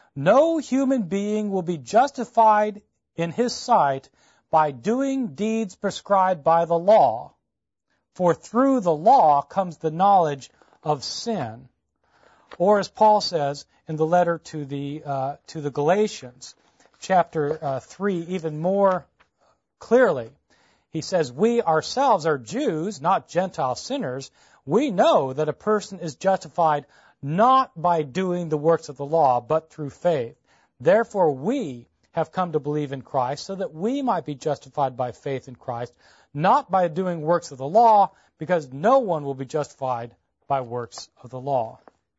No human being will be justified in his sight by doing deeds prescribed by the law, for through the law comes the knowledge of sin. Or as Paul says in the letter to the Galatians, chapter 3, even more clearly, he says, we ourselves are Jews, not Gentile sinners. We know that a person is justified not by doing the works of the law, but through faith. Therefore, we have come to believe in Christ so that we might be justified by faith in Christ, not by doing works of the law, because no one will be justified by works of the law.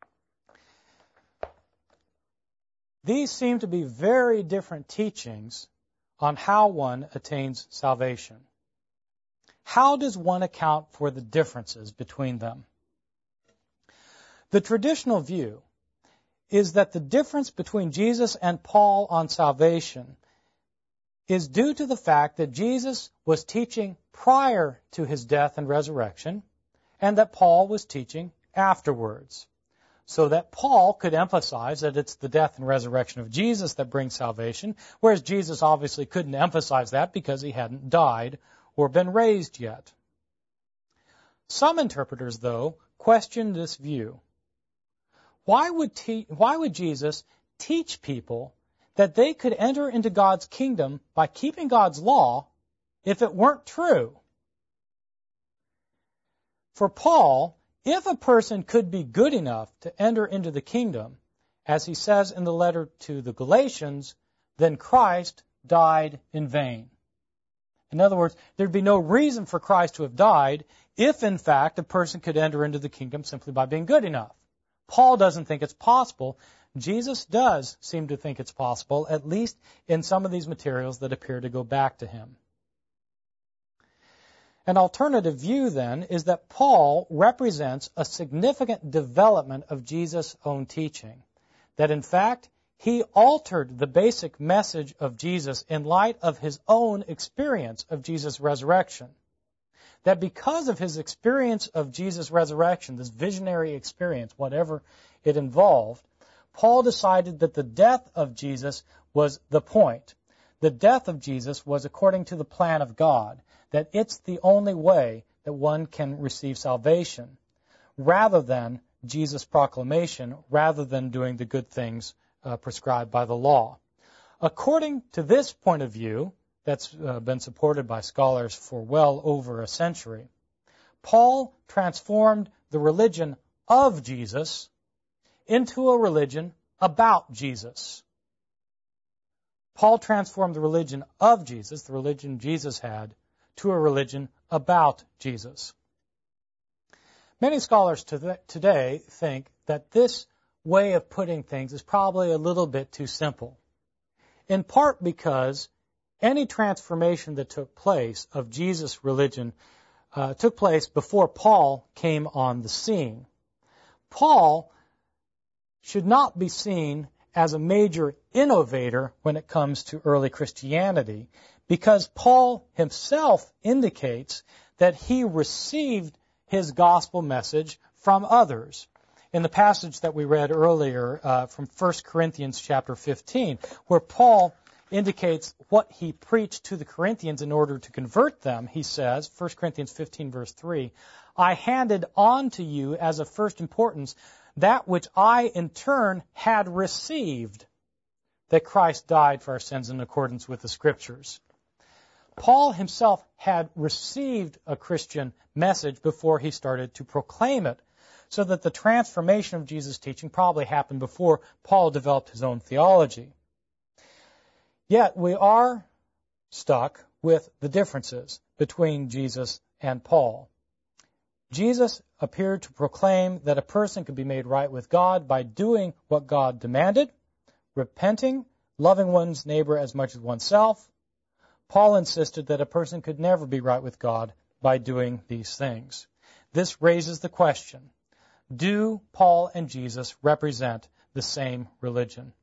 These seem to be very different teachings on how one attains salvation. How does one account for the differences between them? The traditional view is that the difference between Jesus and Paul on salvation is due to the fact that Jesus was teaching prior to his death and resurrection, and that Paul was teaching afterwards, so that Paul could emphasize that it's the death and resurrection of Jesus that brings salvation, whereas Jesus obviously couldn't emphasize that because he hadn't died or been raised yet. Some interpreters, though, question this view. Why would Jesus teach people that they could enter into God's kingdom by keeping God's law if it weren't true? For Paul, if a person could be good enough to enter into the kingdom, as he says in the letter to the Galatians, then Christ died in vain. In other words, there'd be no reason for Christ to have died if, in fact, a person could enter into the kingdom simply by being good enough. Paul doesn't think it's possible. Jesus does seem to think it's possible, at least in some of these materials that appear to go back to him. An alternative view, then, is that Paul represents a significant development of Jesus' own teaching, that, in fact, he altered the basic message of Jesus in light of his own experience of Jesus' resurrection. That because of his experience of Jesus' resurrection, this visionary experience, whatever it involved, Paul decided that the death of Jesus was the point. The death of Jesus was according to the plan of God, that it's the only way that one can receive salvation, rather than Jesus' proclamation, rather than doing the good things prescribed by the law. According to this point of view, that's been supported by scholars for well over a century, Paul transformed the religion of Jesus into a religion about Jesus. Paul transformed the religion of Jesus, the religion Jesus had, to a religion about Jesus. Many scholars today think that this way of putting things is probably a little bit too simple, in part because any transformation that took place of Jesus' religion took place before Paul came on the scene. Paul should not be seen as a major innovator when it comes to early Christianity, because Paul himself indicates that he received his gospel message from others. In the passage that we read earlier from 1 Corinthians chapter 15, where Paul indicates what he preached to the Corinthians in order to convert them, he says, 1 Corinthians 15 verse 3, I handed on to you as of first importance that which I in turn had received, that Christ died for our sins in accordance with the Scriptures. Paul himself had received a Christian message before he started to proclaim it, so that the transformation of Jesus' teaching probably happened before Paul developed his own theology. Yet we are stuck with the differences between Jesus and Paul. Jesus appeared to proclaim that a person could be made right with God by doing what God demanded, repenting, loving one's neighbor as much as oneself. Paul insisted that a person could never be right with God by doing these things. This raises the question, do Paul and Jesus represent the same religion?